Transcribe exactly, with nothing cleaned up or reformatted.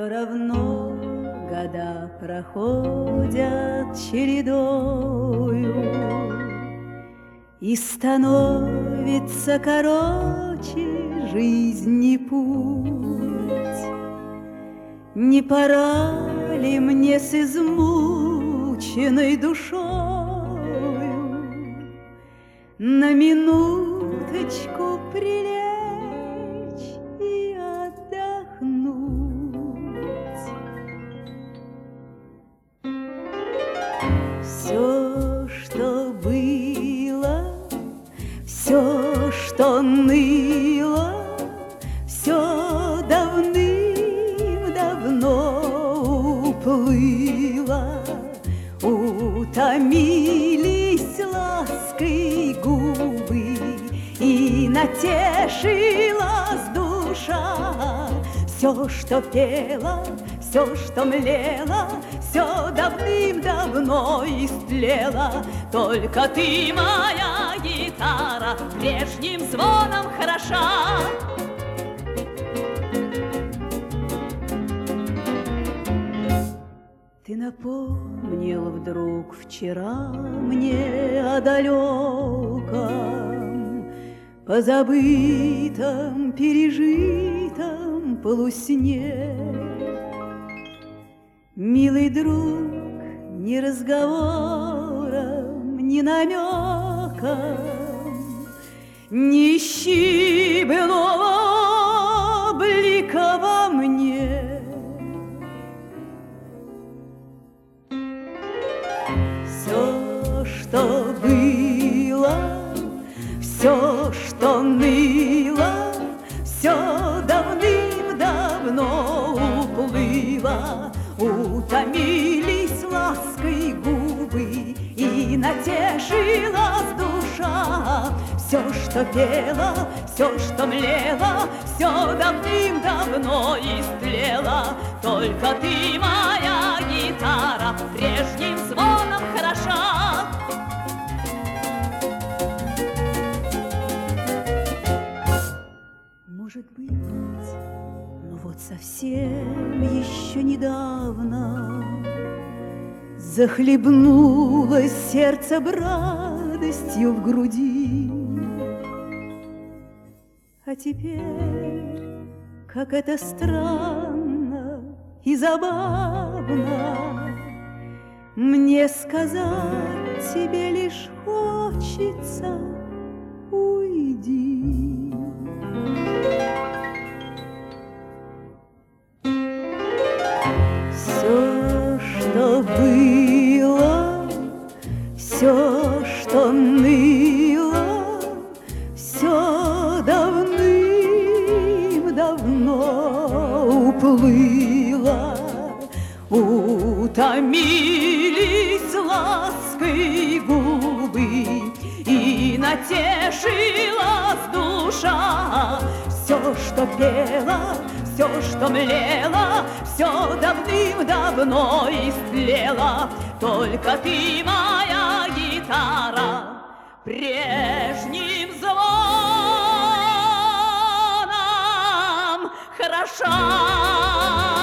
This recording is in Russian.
Все равно года проходят чередою, и становится короче жизни путь. Не пора ли мне с измученной душою на минуточку прилечь и отдохнуть? Все, что было, все, что ныло, все давным-давно уплыло. Утомились лаской губы, и натешилась душа. Все, что пела, все, что млело, все давным-давно истлело. Только ты, моя гитара, прежним звоном хороша. Ты напомнил вдруг вчера мне о далеком, позабытом, пережитом полусне. Милый друг, ни разговором, ни намеком не ищи былого блика во мне. Все, что было, все, что ныло, все давным-давно уплыло. Утомились лаской губы, и натешилась душа. Все, что пело, все, что млело, все давным-давно истлело. Только ты, моя гитара, прежним звоном хороша. Может быть, но вот совсем еще недавно захлебнулось сердце б радостью в груди. А теперь, как это странно и забавно, мне сказать тебе лишь хочется: уйди. Все, что было, все, что ныло, все давным-давно уплыло. Утомились лаской губы, и натешилась душа. Все, что пела, все, что млело, все давным-давно истлело. Только ты, моя гитара, прежним звоном хороша.